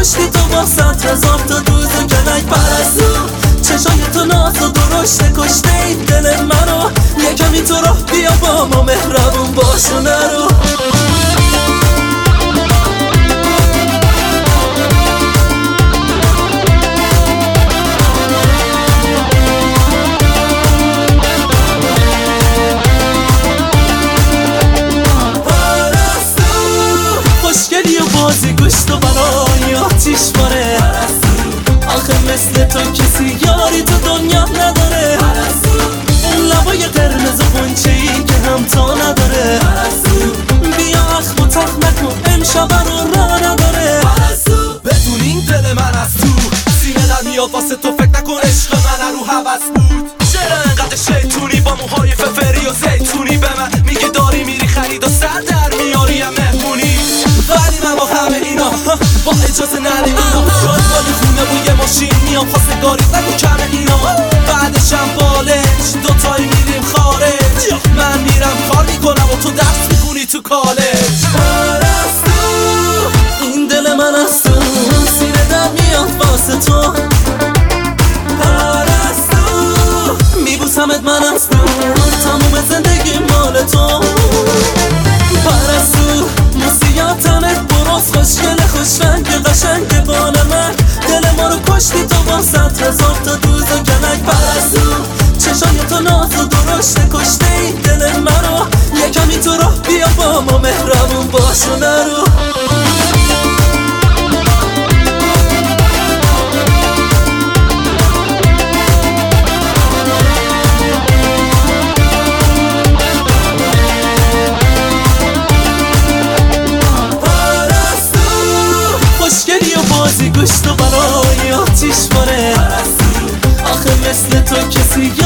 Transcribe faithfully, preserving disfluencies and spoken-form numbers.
کشتی تو با صد هزار تا دوز و کلک پرستو. چشای تو ناز و درشت کشته این دل منو. یکمی تو راه بیا با ما مهربون باش و نرو. خوشگلی و بازی گوشت و برای آتیش باره. آخه مثل تو کسی یاری تو دنیا نداره. اون لبای قرمز و غنچه‌ای که هم تا نداره. بیا اخم و تخ نکن امشب رو راه نداره. بدون این دل من از تو سینه در میاد واسه تو. فکر نکن عشق من رو هوس بود. چرا انقدر شیطونی با موهای ففری و زیتونی به من میگه داری میری خرید و سر در میاری هم مهمونی. ولی من با همه اینا با اجازه نده اینا شاد بالی خونه بوی ماشین میام خواستگاری نگو کمه اینا. بعدشم بالش دوتایی میریم خارج. من میرم کار میکنم و تو درس میکنی تو کالج. پرستو این دل من از تو سینه در میاد واسه تو. پرستو میبوسمت من از تو تموم زندگی مال تو. پرستو موسیاتمت براز خوشگل خوش رنگ قشنگ بال من. دل ما رو کشتی تو با صد هزار تا دوز و کلک پرستو. چشای تو ناز و درشت کشته این دل منو. یکمی تو راه بیا با ما مهربون باش و نرو. خوشگلی و بازی گوشت و برای آتیش باره. آخه مثل تو کسی